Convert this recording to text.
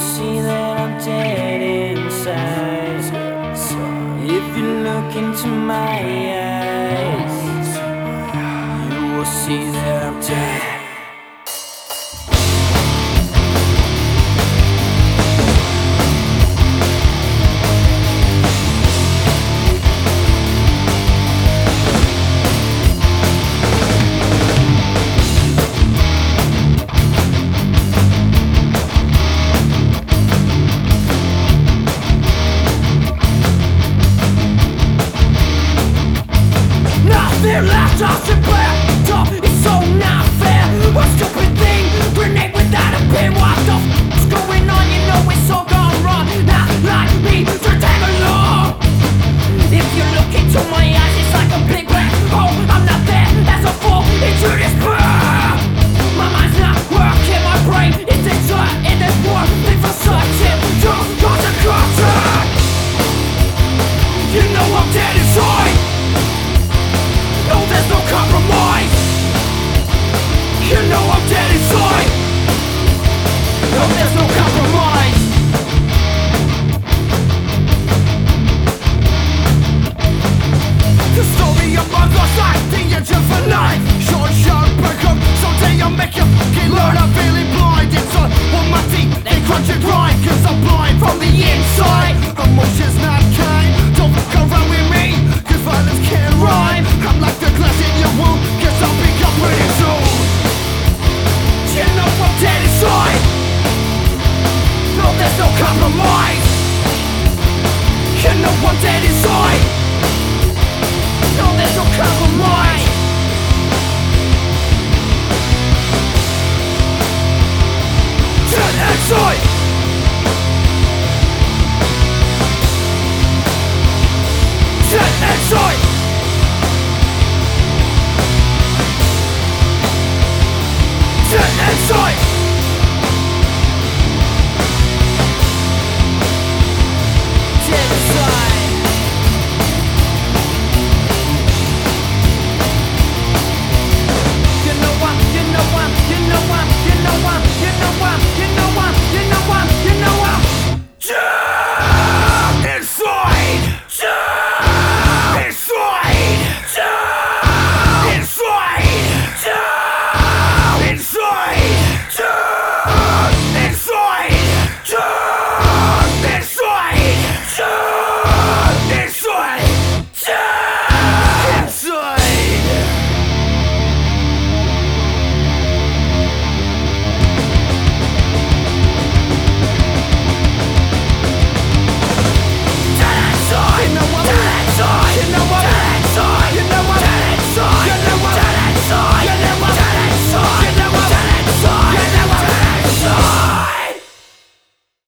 see that I'm dead inside. If you look into my eyes, you will see that I'm dead. Nothing left us to bear. It's so not fair. A stupid thing, grenade without a pin. What the f***'s going on? You know it's all gone wrong. Not like me, so tag along. If you look into my eyes, it's like a big black hole. I'm not there, that's a fall into this burn. My mind's not working, my brain is exert in this war. They for searching, just cause a curtain. You know I'm dead inside. No, there's no compromise. You know I'm dead inside. No, there's no compromise. The story of my lost life, the engine for life. Short, break up, someday I'll make you learn I'm feeling blind. It's on my feet, they crunch and grind. Cause I'm blind from the inside. Emotions not kind, don't come around with me. Cause violence can't rhyme. I'm like the glass in your wound, guess I'll pick up pretty soon. You know I'm dead inside. No, there's no compromise. You know I'm dead inside. No, there's no compromise. Dead inside.